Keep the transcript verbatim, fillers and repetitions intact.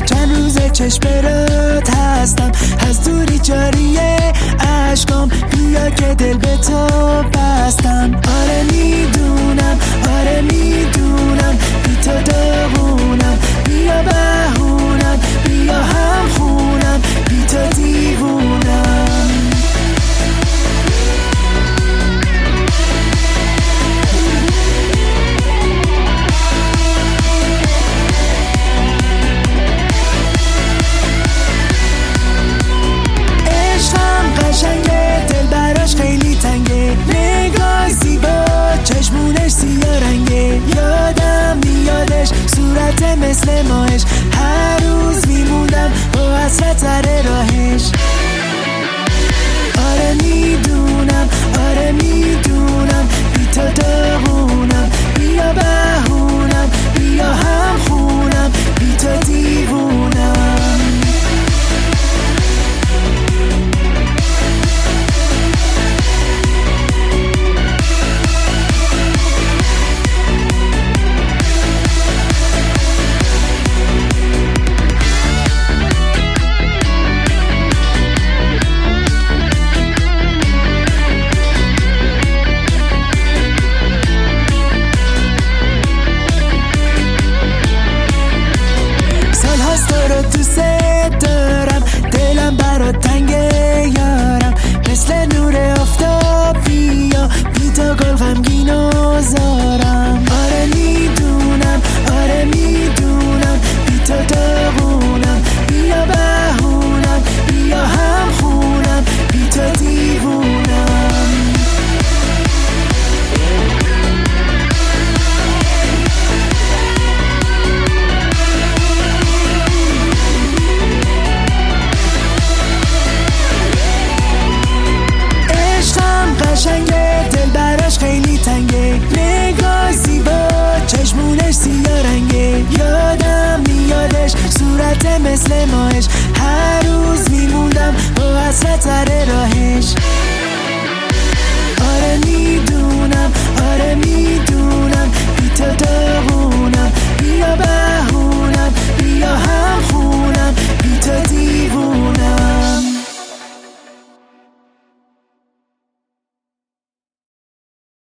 چند روزه چشم برات هستم، از دوری جاریه عشقام، بیا که دل به تو بستم. آره میدونم، آره میدونم، بی تو داغونم، بیا بهونم، بیا هم خونم، بی تو دیوونم. قشنگه دل براش خیلی تنگه، نگاه زیبا چشمونش سیاه رنگه، یادم میادش صورت مثل ماهش، هر روز میموندم با حسرت سر راهش. آره میدونم، آره میدونم، بی تو داغونم، بیا بهونم، بیا هم خونم، بی تو دیوونم. دوست دارم، دلم برات تنگه یارم، مثل نور آفتاب بیا، بی تو گل غمگین و زارم. آره میدونم، آره میدونم، بی تو داغونم، بیا بهونم، بیا هم خونم، بی تو دیوونم. قشنگه دل براش خیلی تنگه، نگاه زیبا چشمونش سیاه رنگه، یادم میادش صورت مثل ماهش،